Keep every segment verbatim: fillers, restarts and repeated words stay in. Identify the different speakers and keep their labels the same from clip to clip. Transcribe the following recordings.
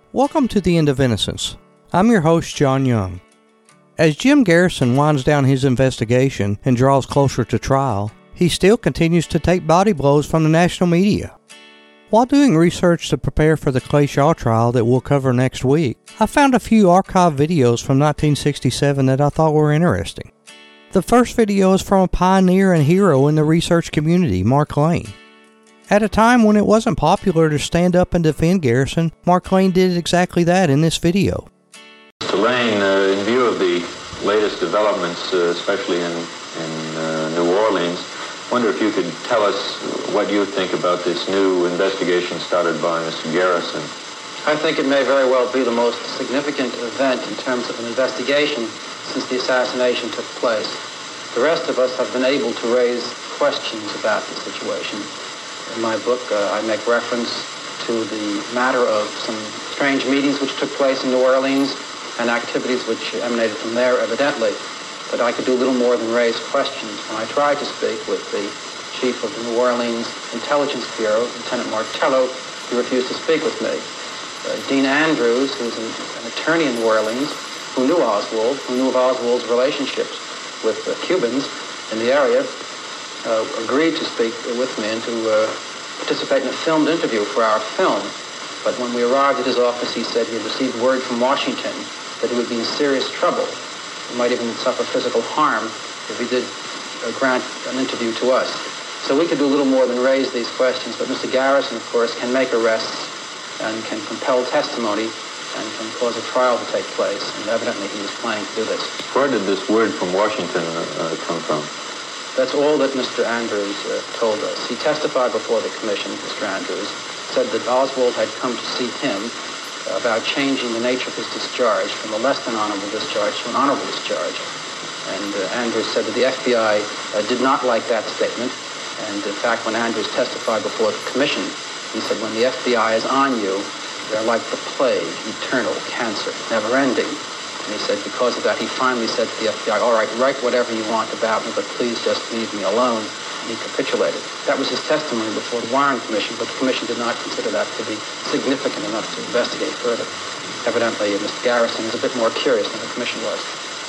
Speaker 1: Welcome to The End of Innocence. I'm your host, John Young. As Jim Garrison winds down his investigation and draws closer to trial, he still continues to take body blows from the national media. While doing research to prepare for the Clay Shaw trial that we'll cover next week, I found a few archived videos from nineteen sixty-seven that I thought were interesting. The first video is from a pioneer and hero in the research community, Mark Lane. At a time when it wasn't popular to stand up and defend Garrison, Mark Lane did exactly that in this video.
Speaker 2: Mister Lane, uh, in view of the latest developments, uh, especially in, in uh, New Orleans, I wonder if you could tell us what you think about this new investigation started by Mister Garrison.
Speaker 3: I think it may very well be the most significant event in terms of an investigation since the assassination took place. The rest of us have been able to raise questions about the situation. In my book, uh, I make reference to the matter of some strange meetings which took place in New Orleans and activities which emanated from there, evidently. But I could do little more than raise questions. When I tried to speak with the chief of the New Orleans Intelligence Bureau, Lieutenant Martello, he refused to speak with me. Uh, Dean Andrews, who's an, an attorney in New Orleans, who knew Oswald, who knew of Oswald's relationships with uh, Cubans in the area, Uh, agreed to speak with me and to uh, participate in a filmed interview for our film. But when we arrived at his office, he said he had received word from Washington that he would be in serious trouble. He might even suffer physical harm if he did uh, grant an interview to us. So we could do little more than raise these questions, but Mister Garrison, of course, can make arrests and can compel testimony and can cause a trial to take place, and evidently he was planning to do this.
Speaker 2: Where did this word from Washington uh, come from?
Speaker 3: That's all that Mister Andrews uh, told us. He testified before the commission, Mister Andrews, said that Oswald had come to see him uh, about changing the nature of his discharge from a less than honorable discharge to an honorable discharge. And uh, Andrews said that the F B I uh, did not like that statement. And in fact, when Andrews testified before the commission, he said, when the F B I is on you, they're like the plague, eternal cancer, never-ending. And he said because of that, he finally said to the F B I, all right, write whatever you want about me, but please just leave me alone. And he capitulated. That was his testimony before the Warren Commission, but the Commission did not consider that to be significant enough to investigate further. Evidently, Mister Garrison is a bit more curious than the Commission was.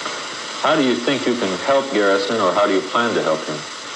Speaker 2: How do you think you can help Garrison, or how do you plan to help him?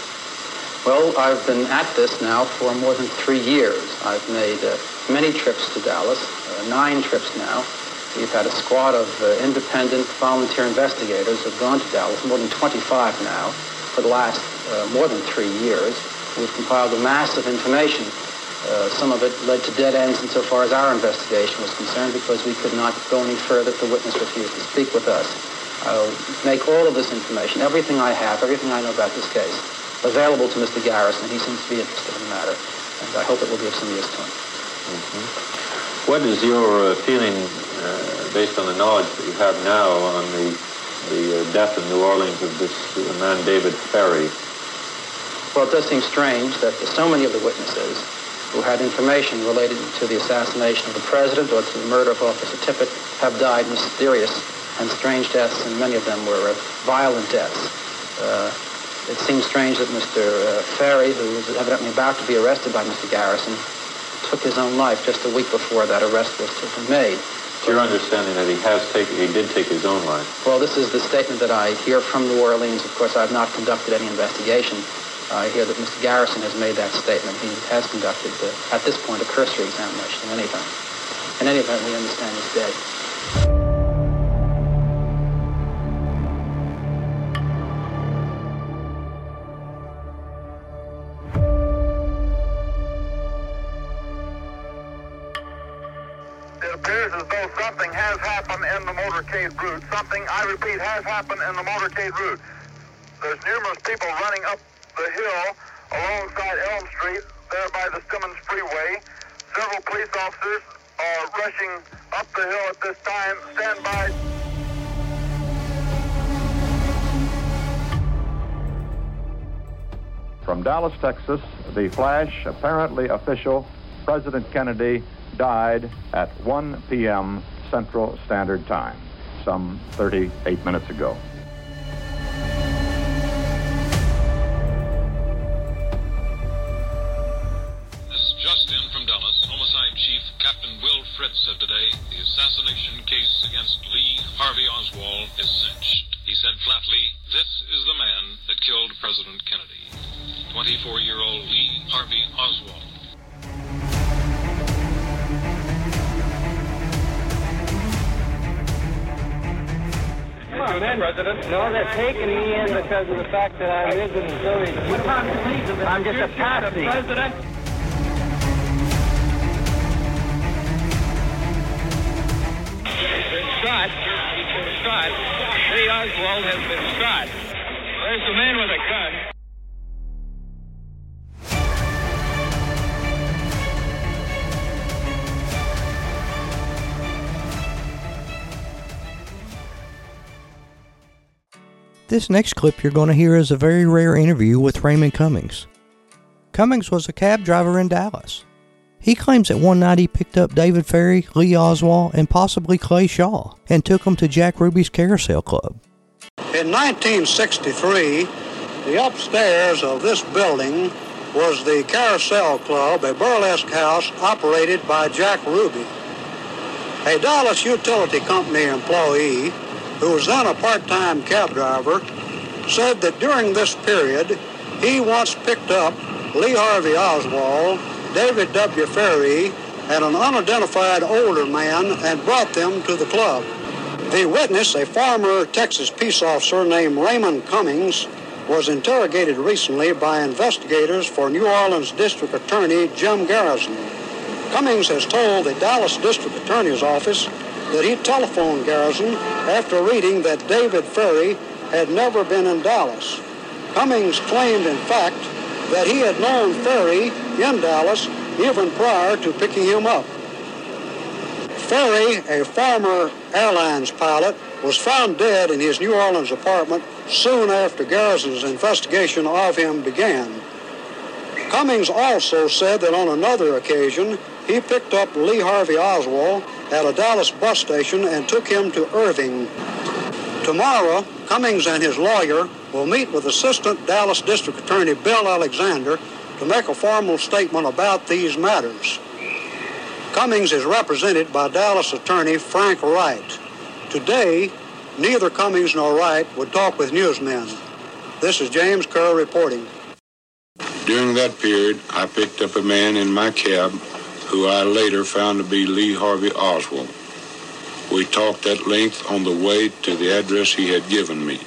Speaker 3: Well, I've been at this now for more than three years. I've made uh, many trips to Dallas, uh, nine trips now. We've had a squad of uh, independent volunteer investigators who have gone to Dallas, more than twenty-five now, for the last uh, more than three years. We've compiled a mass of information. Uh, some of it led to dead ends insofar as our investigation was concerned because we could not go any further if the witness refused to speak with us. I'll make all of this information, everything I have, everything I know about this case, available to Mister Garrison. He seems to be interested in the matter, and I hope it will be of some use to him.
Speaker 2: Mm-hmm. What is your uh, feeling, uh, based on the knowledge that you have now, on the the uh, death in New Orleans of this uh, man, David Ferrie?
Speaker 3: Well, it does seem strange that so many of the witnesses who had information related to the assassination of the president or to the murder of Officer Tippit have died mysterious and strange deaths, and many of them were uh, violent deaths. Uh, it seems strange that Mister Uh, Ferrie, who was evidently about to be arrested by Mister Garrison, took his own life just a week before that arrest was to be made.
Speaker 2: It's your understanding that he has taken, he did take his own life?
Speaker 3: Well, this is the statement that I hear from New Orleans. Of course, I've not conducted any investigation. I hear that Mister Garrison has made that statement. He has conducted, uh, at this point, a cursory examination in any event. In any event, we understand he's dead.
Speaker 4: It appears as though something has happened in the motorcade route. Something, I repeat, has happened in the motorcade route. There's numerous people running up the hill alongside Elm Street, there by the Simmons Freeway. Several police officers are rushing up the hill at this time. Stand by.
Speaker 5: From Dallas, Texas, the flash, apparently official, President Kennedy died at one p.m. Central Standard Time, some thirty-eight minutes ago.
Speaker 6: This is Justin from Dallas. Homicide Chief Captain Will Fred Fritz said today the assassination case against Lee Harvey Oswald is cinched. He said flatly, this is the man that killed President Kennedy. twenty-four-year-old Lee Harvey Oswald.
Speaker 3: Come on, man. President. No, they're taking me in because of the fact that I live in Missouri. I'm just a patsy. President. He's been shot. He's been shot. Lee Oswald has been shot. There's the man with a gun.
Speaker 1: This next clip you're going to hear is a very rare interview with Raymond Cummings. Cummings was a cab driver in Dallas. He claims that one night he picked up David Ferrie, Lee Oswald, and possibly Clay Shaw, and took them to Jack Ruby's Carousel Club.
Speaker 7: In nineteen sixty-three, the upstairs of this building was the Carousel Club, a burlesque house operated by Jack Ruby. A Dallas Utility Company employee, who was then a part-time cab driver, said that during this period, he once picked up Lee Harvey Oswald, David W. Ferrie, and an unidentified older man and brought them to the club. The witness, a former Texas peace officer named Raymond Cummings, was interrogated recently by investigators for New Orleans District Attorney Jim Garrison. Cummings has told the Dallas District Attorney's Office that he telephoned Garrison after reading that David Ferrie had never been in Dallas. Cummings claimed, in fact, that he had known Ferrie in Dallas even prior to picking him up. Ferrie, a former airlines pilot, was found dead in his New Orleans apartment soon after Garrison's investigation of him began. Cummings also said that on another occasion, he picked up Lee Harvey Oswald at a Dallas bus station and took him to Irving. Tomorrow, Cummings and his lawyer will meet with Assistant Dallas District Attorney Bill Alexander to make a formal statement about these matters. Cummings is represented by Dallas attorney Frank Wright. Today, neither Cummings nor Wright would talk with newsmen. This is James Kerr reporting.
Speaker 8: During that period, I picked up a man in my cab who I later found to be Lee Harvey Oswald. We talked at length on the way to the address he had given me.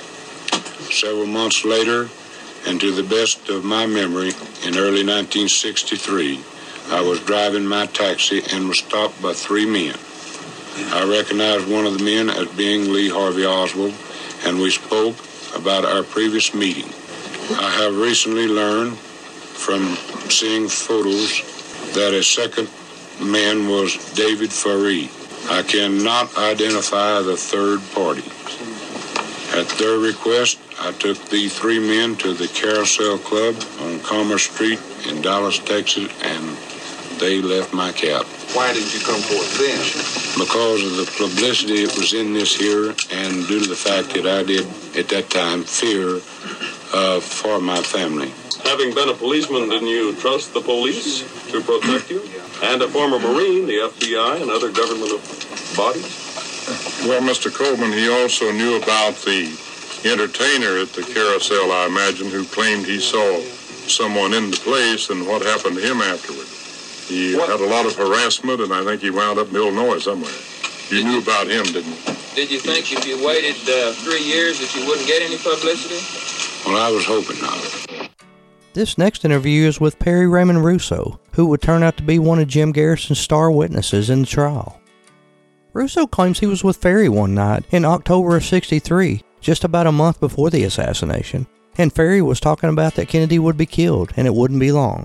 Speaker 8: Several months later, and to the best of my memory, in early nineteen sixty-three, I was driving my taxi and was stopped by three men. I recognized one of the men as being Lee Harvey Oswald, and we spoke about our previous meeting. I have recently learned from seeing photos that a second man was David Ferrie. I cannot identify the third party. At their request, I took the three men to the Carousel Club on Commerce Street in Dallas, Texas, and they left my cab.
Speaker 9: Why did you come forth then?
Speaker 8: Because of the publicity it was in this here, and due to the fact that I did, at that time, fear uh, for my family.
Speaker 10: Having been a policeman, didn't you trust the police to protect you? And a former Marine, the F B I, and other government bodies?
Speaker 9: Well, Mister Coleman, he also knew about the entertainer at the Carousel, I imagine, who claimed he saw someone in the place and what happened to him afterward. He what? had a lot of harassment, and I think he wound up in Illinois somewhere. You did knew you, about him, didn't you?
Speaker 11: Did you think if you waited uh, three years that you wouldn't get any publicity?
Speaker 8: Well, I was hoping not.
Speaker 1: This next interview is with Perry Raymond Russo, who would turn out to be one of Jim Garrison's star witnesses in the trial. Russo claims he was with Ferrie one night in October of sixty-three, just about a month before the assassination, and Ferrie was talking about that Kennedy would be killed and it wouldn't be long.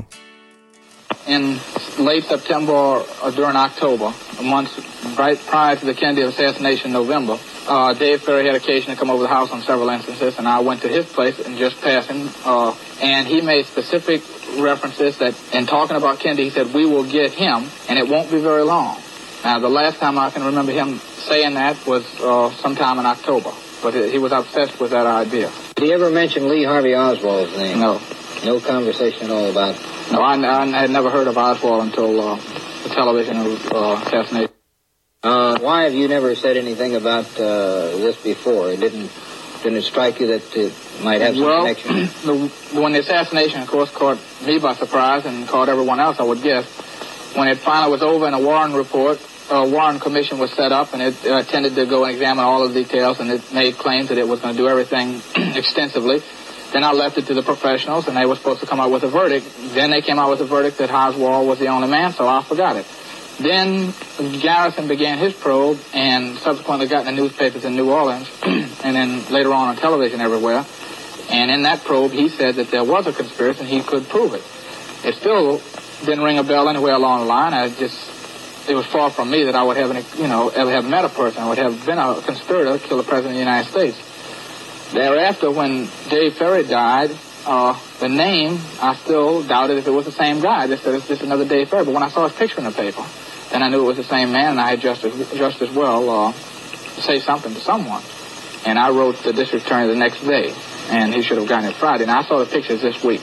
Speaker 12: In late September or during October, a month right prior to the Kennedy assassination in November, uh, Dave Ferrie had occasion to come over the house on several instances, and I went to his place and just passed him, uh, and he made specific references that in talking about Kennedy, he said, we will get him, and it won't be very long. Now, the last time I can remember him saying that was uh, sometime in October, but he was obsessed with that idea.
Speaker 13: Did he ever mention Lee Harvey Oswald's name?
Speaker 12: No.
Speaker 13: No conversation at all about it?
Speaker 12: No, I, I had never heard of Oswald until uh, the television uh, assassination.
Speaker 13: Uh, why have you never said anything about uh, this before? It didn't didn't it strike you that it might have some
Speaker 12: well,
Speaker 13: connection?
Speaker 12: the, when the assassination, of course, caught me by surprise and caught everyone else, I would guess. When it finally was over and a Warren report, a Warren Commission was set up, and it uh, tended to go and examine all the details, and it made claims that it was going to do everything extensively. Then I left it to the professionals, and they were supposed to come out with a verdict. Then they came out with a verdict that Oswald was the only man, so I forgot it. Then Garrison began his probe and subsequently got in the newspapers in New Orleans and then later on on television everywhere. And in that probe, he said that there was a conspiracy and he could prove it. It still didn't ring a bell anywhere along the line. I just, it was far from me that I would have, any, you know, ever have met a person. I would have been a conspirator to kill the President of the United States. Thereafter, when Dave Ferry died, uh, the name, I still doubted if it was the same guy. They said it's just another Dave Ferry. But when I saw his picture in the paper, then I knew it was the same man, and I had just as, just as well uh, say something to someone. And I wrote the district attorney the next day, and he should have gotten it Friday. And I saw the pictures this week.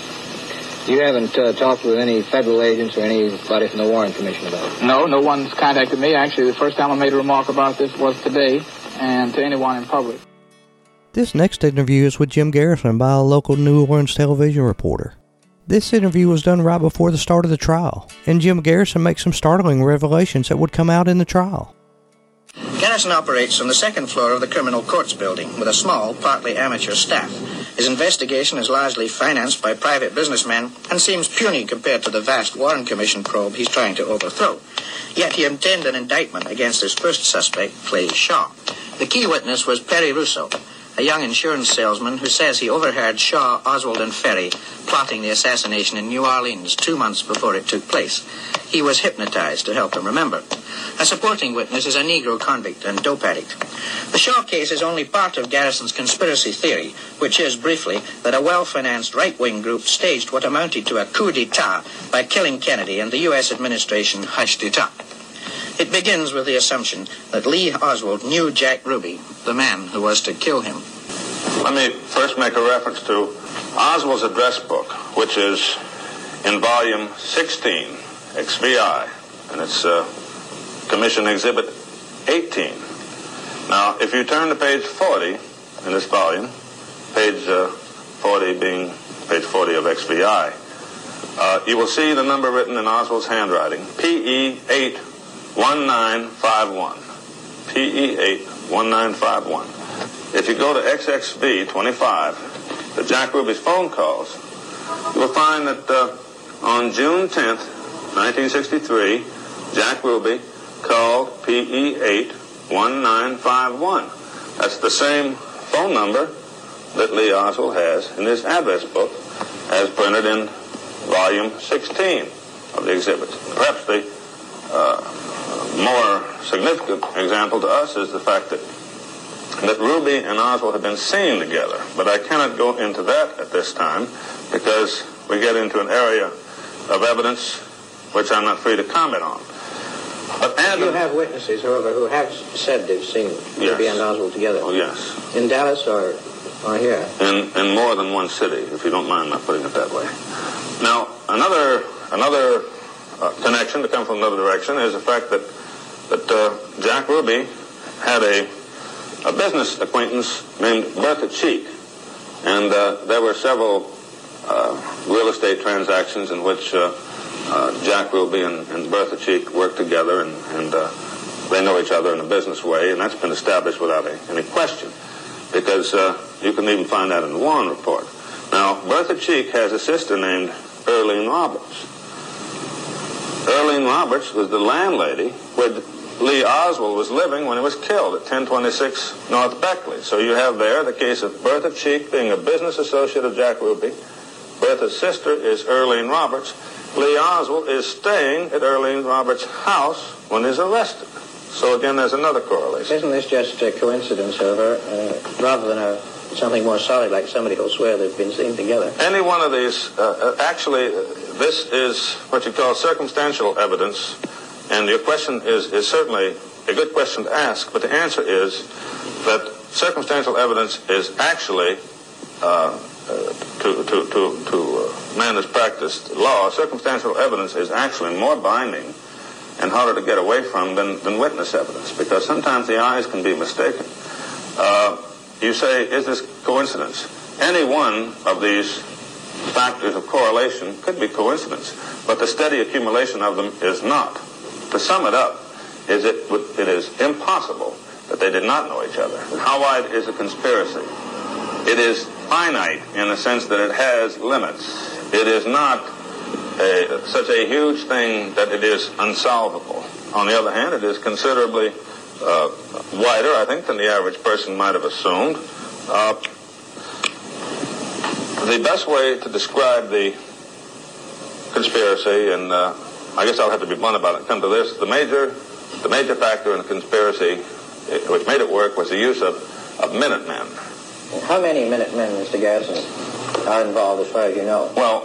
Speaker 13: You haven't uh, talked with any federal agents or anybody from the Warren Commission about it?
Speaker 12: No, no one's contacted me. Actually, the first time I made a remark about this was today, and to anyone in public.
Speaker 1: This next interview is with Jim Garrison by a local New Orleans television reporter. This interview was done right before the start of the trial, and Jim Garrison makes some startling revelations that would come out in the trial.
Speaker 14: Garrison operates on the second floor of the criminal courts building with a small, partly amateur staff. His investigation is largely financed by private businessmen and seems puny compared to the vast Warren Commission probe he's trying to overthrow. Yet he obtained an indictment against his first suspect, Clay Shaw. The key witness was Perry Russo, a young insurance salesman who says he overheard Shaw, Oswald, and Ferry plotting the assassination in New Orleans two months before it took place. He was hypnotized to help them remember. A supporting witness is a Negro convict and dope addict. The Shaw case is only part of Garrison's conspiracy theory, which is, briefly, that a well-financed right-wing group staged what amounted to a coup d'etat by killing Kennedy, and the U S administration hushed it up. It begins with the assumption that Lee Oswald knew Jack Ruby, the man who was to kill him.
Speaker 10: Let me first make a reference to Oswald's address book, which is in volume sixteen, X V I, and it's uh, Commission Exhibit eighteen. Now, if you turn to page forty in this volume, page uh, forty being page forty of X V I, uh, you will see the number written in Oswald's handwriting, P E eight one nine five one. P E eight one nine five one. If you go to X X V twenty-five, the Jack Ruby's phone calls, you will find that uh, on June tenth, nineteen sixty-three, Jack Ruby called P E eight one nine five one. That's the same phone number that Lee Oswald has in his address book as printed in volume sixteen of the exhibits. Perhaps the uh, more significant example to us is the fact that that Ruby and Oswald have been seen together, but I cannot go into that at this time because we get into an area of evidence which I'm not free to comment on. But Adam,
Speaker 13: you have witnesses, however, who have said they've seen Ruby
Speaker 10: yes.
Speaker 13: and Oswald together.
Speaker 10: Oh, yes.
Speaker 13: In Dallas or, or here?
Speaker 10: In, in more than one city, if you don't mind my putting it that way. Now, another another uh, connection to come from another direction is the fact that that uh, Jack Ruby had a a business acquaintance named Bertha Cheek, and uh, there were several uh, real estate transactions in which uh, uh, Jack Ruby and, and Bertha Cheek worked together, and, and uh, they know each other in a business way, and that's been established without a, any question, because uh, you can even find that in the Warren report. Now, Bertha Cheek has a sister named Earlene Roberts. Earlene Roberts was the landlady where Lee Oswald was living when he was killed at ten twenty-six North Beckley. So you have there the case of Bertha Cheek being a business associate of Jack Ruby. Bertha's sister is Earlene Roberts. Lee Oswald is staying at Earlene Roberts' house when he's arrested. So again, there's another correlation.
Speaker 13: Isn't this just a coincidence, however, uh, rather than a, something more solid like somebody who'll swear they've been seen together?
Speaker 10: Any one of these, uh, actually, uh, this is what you call circumstantial evidence. And your question is, is certainly a good question to ask, but the answer is that circumstantial evidence is actually, uh, uh, to, to, to, to uh, man who's practiced law, circumstantial evidence is actually more binding and harder to get away from than, than witness evidence, because sometimes the eyes can be mistaken. Uh, you say, is this coincidence? Any one of these factors of correlation could be coincidence, but the steady accumulation of them is not. To sum it up, is it, it is impossible that they did not know each other. How wide is a conspiracy? It is finite in the sense that it has limits. It is not a, such a huge thing that it is unsolvable. On the other hand, it is considerably uh, wider, I think, than the average person might have assumed. Uh, the best way to describe the conspiracy, and uh, I guess I'll have to be blunt about it, come to this, the major, the major factor in the conspiracy which made it work was the use of, of Minutemen.
Speaker 13: How many Minutemen, Mister Garrison, are involved as far as you know?
Speaker 10: Well,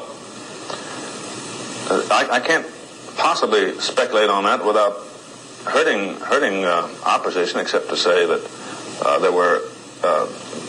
Speaker 10: uh, I, I can't possibly speculate on that without hurting hurting uh, opposition, except to say that uh, there were uh,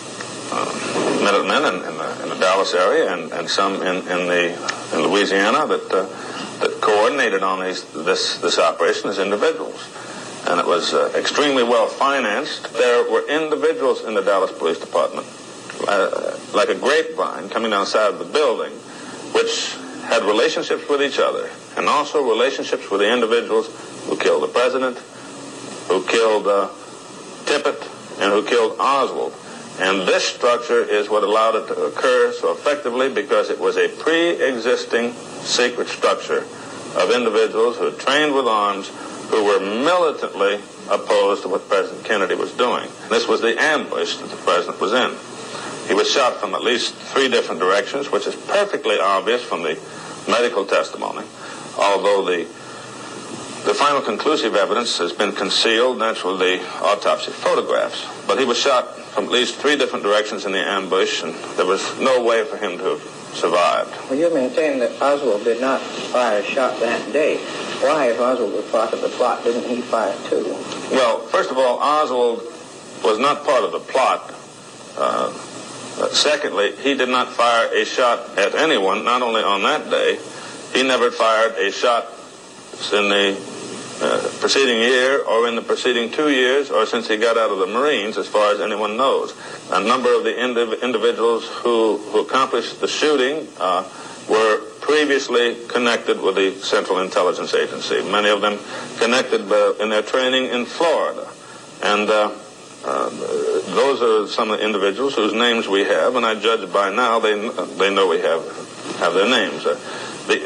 Speaker 10: uh, Minutemen in, in, the, in the Dallas area and, and some in, in the in Louisiana that uh, that coordinated on these, this this operation as individuals. And it was uh, extremely well financed. There were individuals in the Dallas Police Department, uh, like a grapevine coming outside of the building, which had relationships with each other, and also relationships with the individuals who killed the president, who killed uh, Tippit, and who killed Oswald. And this structure is what allowed it to occur so effectively, because it was a pre-existing secret structure of individuals who had trained with arms, who were militantly opposed to what President Kennedy was doing. This was the ambush that the president was in. He was shot from at least three different directions, which is perfectly obvious from the medical testimony, although the the final conclusive evidence has been concealed, naturally, the autopsy photographs. But he was shot from at least three different directions in the ambush, and there was no way for him to have survived.
Speaker 13: Well, you maintain that Oswald did not fire a shot that day. Why, if Oswald was part of the plot, didn't he fire too?
Speaker 10: Well, first of all, Oswald was not part of the plot. Uh, uh, secondly, he did not fire a shot at anyone, not only on that day. He never fired a shot in the uh, preceding year or in the preceding two years or since he got out of the Marines, as far as anyone knows. A number of the indiv- individuals who, who accomplished the shooting uh, were previously connected with the Central Intelligence Agency, many of them connected uh, in their training in Florida. And uh, uh, those are some of the individuals whose names we have, and I judge by now they they know we have have their names. Uh, the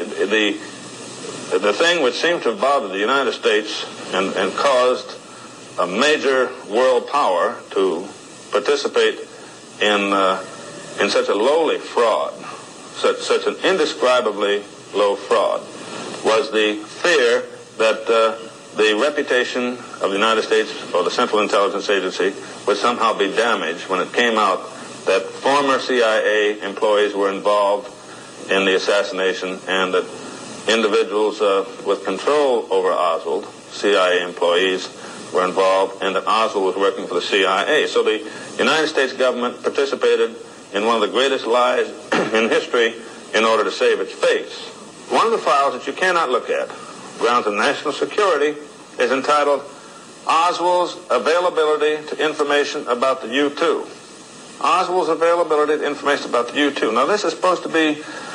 Speaker 10: the the thing which seemed to have bothered the United States and, and caused a major world power to participate in uh, in such a lowly fraud, such such an indescribably low fraud, was the fear that uh, the reputation of the United States or the Central Intelligence Agency would somehow be damaged when it came out that former C I A employees were involved in the assassination, and that individuals uh, with control over Oswald, C I A employees, were involved, and that Oswald was working for the C I A. So the United States government participated in one of the greatest lies in history in order to save its face. One of the files that you cannot look at, grounds of national security, is entitled Oswald's Availability to Information About the U two. Oswald's availability to information about the U two. Now, this is supposed to be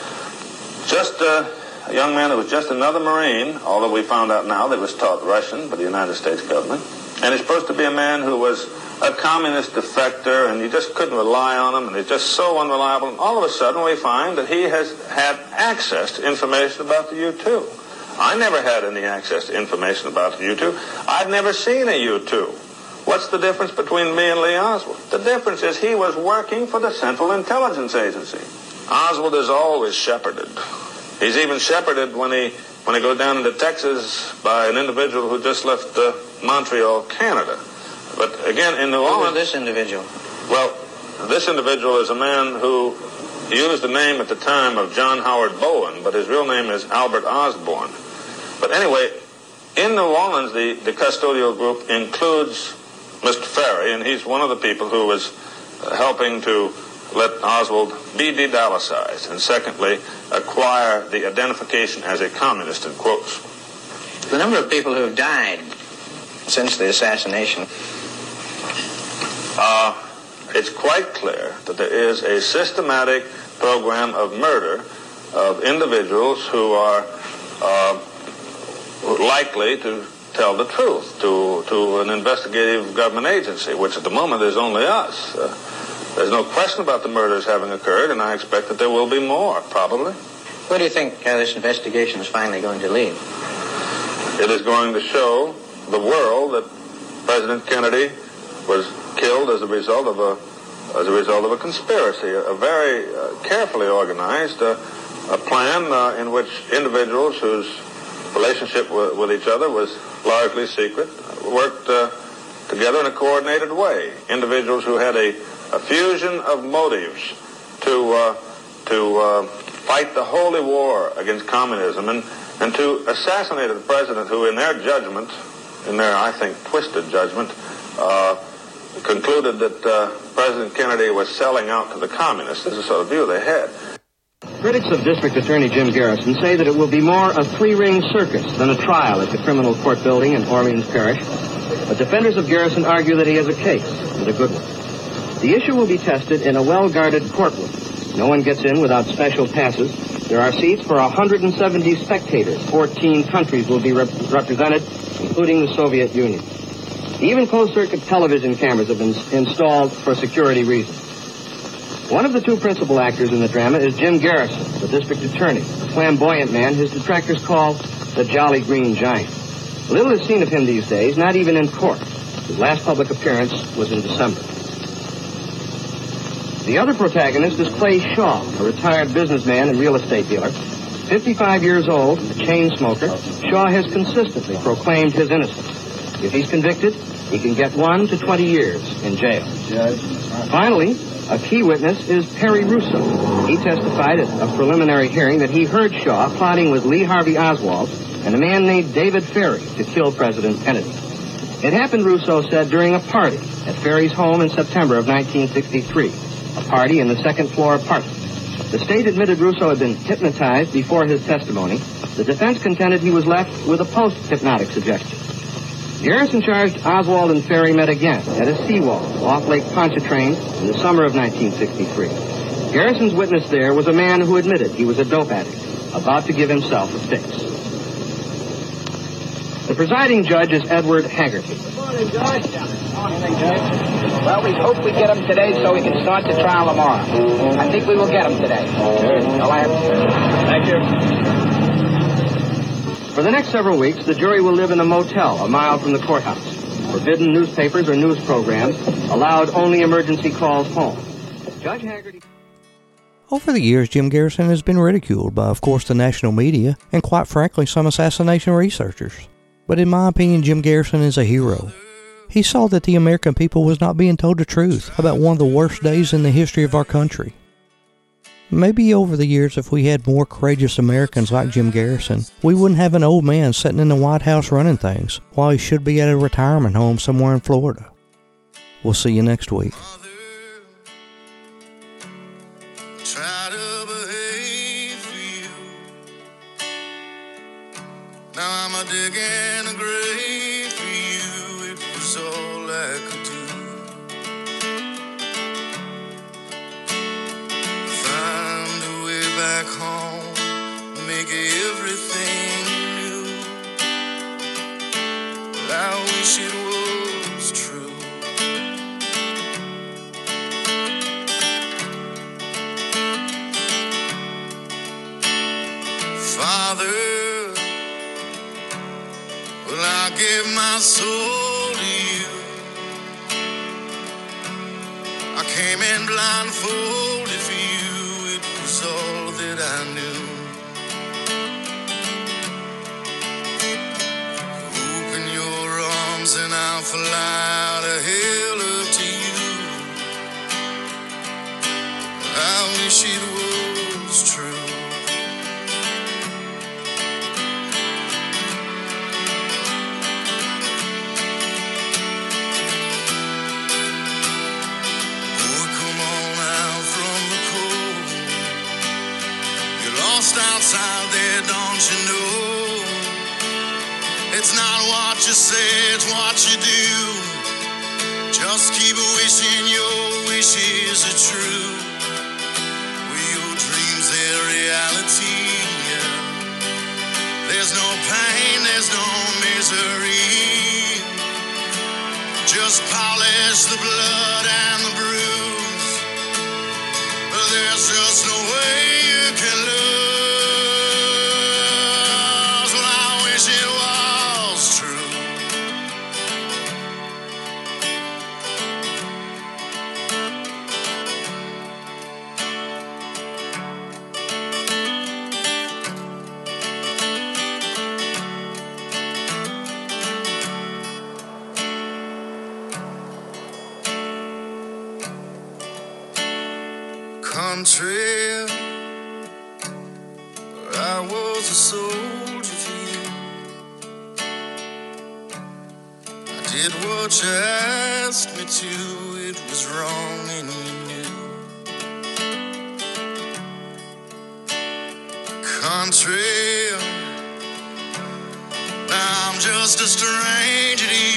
Speaker 10: just uh, a young man who was just another Marine, although we found out now that he was taught Russian by the United States government. And he's supposed to be a man who was a communist defector, and you just couldn't rely on him, and he's just so unreliable. And all of a sudden we find that he has had access to information about the U two. I never had any access to information about the U two. I'd never seen a U two. What's the difference between me and Lee Oswald? The difference is he was working for the Central Intelligence Agency. Oswald is always shepherded. He's even shepherded when he when he goes down into Texas by an individual who just left uh, Montreal, Canada. But again, in New Orleans...
Speaker 13: Who was this individual?
Speaker 10: Well, this individual is a man who used the name at the time of John Howard Bowen, but his real name is Albert Osborne. But anyway, in New Orleans, the, the custodial group includes Mister Ferry, and he's one of the people who was uh, helping to let Oswald be de-Dallasized, and secondly, acquire the identification as a communist, in quotes.
Speaker 14: The number of people who have died since the assassination.
Speaker 10: Uh, it's quite clear that there is a systematic program of murder of individuals who are uh, likely to tell the truth to, to an investigative government agency, which at the moment is only us. Uh, there's no question about the murders having occurred, and I expect that there will be more, probably.
Speaker 14: Where do you think uh, this investigation is finally going to lead?
Speaker 10: It is going to show the world that President Kennedy was killed as a result of a as a result of a conspiracy, a, a very uh, carefully organized uh, a plan uh, in which individuals whose relationship w- with each other was largely secret worked uh, together in a coordinated way. Individuals who had a, a fusion of motives to uh, to uh, fight the holy war against communism and and to assassinate the president who, in their judgment, in their, I think, twisted judgment, uh, concluded that uh, President Kennedy was selling out to the communists. This is the sort of view they had.
Speaker 15: Critics of District Attorney Jim Garrison say that it will be more a three-ring circus than a trial at the criminal court building in Orleans Parish. But defenders of Garrison argue that he has a case, and a good one. The issue will be tested in a well-guarded courtroom. No one gets in without special passes. There are seats for one hundred seventy spectators. fourteen countries will be rep- represented, including the Soviet Union. Even closed-circuit television cameras have been s- installed for security reasons. One of the two principal actors in the drama is Jim Garrison, the district attorney, a flamboyant man his detractors call the Jolly Green Giant. Little is seen of him these days, not even in court. His last public appearance was in December. The other protagonist is Clay Shaw, a retired businessman and real estate dealer. fifty-five years old, a chain smoker, Shaw has consistently proclaimed his innocence. If he's convicted, he can get one to twenty years in jail. Finally, a key witness is Perry Russo. He testified at a preliminary hearing that he heard Shaw plotting with Lee Harvey Oswald and a man named David Ferry to kill President Kennedy. It happened, Russo said, during a party at Ferry's home in September of nineteen sixty-three. A party in the second floor apartment. The state admitted Russo had been hypnotized before his testimony. The defense contended he was left with a post-hypnotic suggestion. Garrison charged Oswald and Ferry met again at a seawall off Lake Pontchartrain in the summer of nineteen sixty-three. Garrison's witness there was a man who admitted he was a dope addict, about to give himself a fix. The presiding judge is Edward Haggerty.
Speaker 12: Good morning, Judge. Good morning, Judge. Well, we hope we get him today so we can start the trial tomorrow. I think we will get him today. All I have to say. Thank you.
Speaker 15: For the next several weeks, the jury will live in a motel a mile from the courthouse. Forbidden newspapers or news programs, allowed only emergency calls home. Judge Haggerty...
Speaker 1: Over the years, Jim Garrison has been ridiculed by, of course, the national media and, quite frankly, some assassination researchers. But in my opinion, Jim Garrison is a hero. He saw that the American people was not being told the truth about one of the worst days in the history of our country. Maybe over the years, if we had more courageous Americans like Jim Garrison, we wouldn't have an old man sitting in the White House running things, while he should be at a retirement home somewhere in Florida. We'll see you next week.
Speaker 16: Try to behave for you. Now I'm a digging a grave for you. It was all I could do. Find a way back home, make everything new. But I wish it was true. Father, well, I gave my soul to you. I came in blindfolded for you. It was all that I knew. Open your arms and I'll fly to hell up to you. I wish it was true. Outside there, don't you know? what you say, it's what you do. Just keep wishing your wishes are true. With your dreams, they're reality. There's no pain, there's no misery. Just polish the blood and the bruise. There's just no way you can lose. Well, I wish it was true. Country, where I was a soldier for you. I did what you asked me to. It was wrong and you knew. Country, now I'm just a stranger to you.